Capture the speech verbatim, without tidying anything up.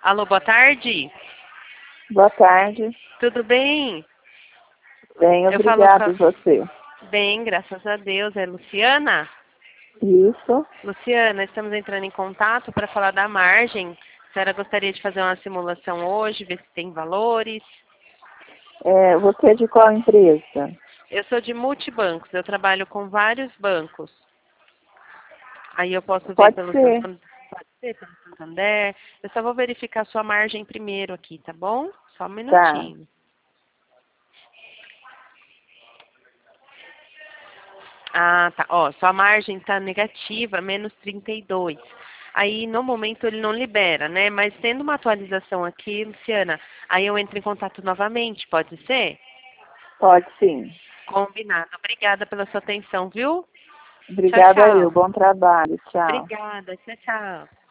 Alô, boa tarde. Boa tarde. Tudo bem? Bem, Eu falo obrigada. com E você? Bem, graças a Deus. É Luciana? Isso. Luciana, estamos entrando em contato para falar da margem. A senhora gostaria de fazer uma simulação hoje, ver se tem valores? É, você é de qual empresa? Eu sou de multibancos, eu trabalho com vários bancos. Aí eu posso ver Pode pelo ser. Santander, pode ser pelo Santander. Eu só vou verificar a sua margem primeiro aqui, tá bom? Só um Tá. minutinho. Ah, tá. Ó, sua margem tá negativa, menos trinta e dois. Aí, no momento, ele não libera, né? Mas tendo uma atualização aqui, Luciana, aí eu entro em contato novamente, pode ser? Pode sim. Combinado. Obrigada pela sua atenção, viu? Tchau, Obrigada eu. tchau. Bom trabalho. Tchau. Obrigada. Tchau, tchau.